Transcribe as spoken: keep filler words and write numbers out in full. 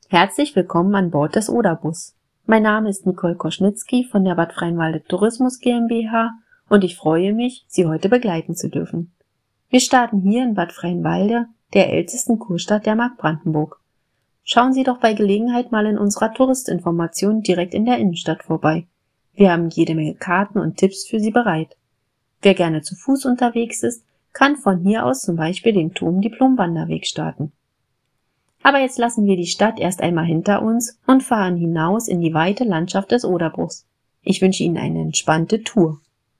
Herzlich willkommen an Bord des Oderbus. Mein Name ist Nicole Koschnitzky von der Bad Freienwalde Tourismus GmbH und ich freue mich, Sie heute begleiten zu dürfen. Wir starten hier in Bad Freienwalde, der ältesten Kurstadt der Mark Brandenburg. Schauen Sie doch bei Gelegenheit mal in unserer Touristinformation direkt in der Innenstadt vorbei. Wir haben jede Menge Karten und Tipps für Sie bereit. Wer gerne zu Fuß unterwegs ist, kann von hier aus zum Beispiel den Turm-Diplom-Wanderweg starten. Aber jetzt lassen wir die Stadt erst einmal hinter uns und fahren hinaus in die weite Landschaft des Oderbruchs. Ich wünsche Ihnen eine entspannte Tour.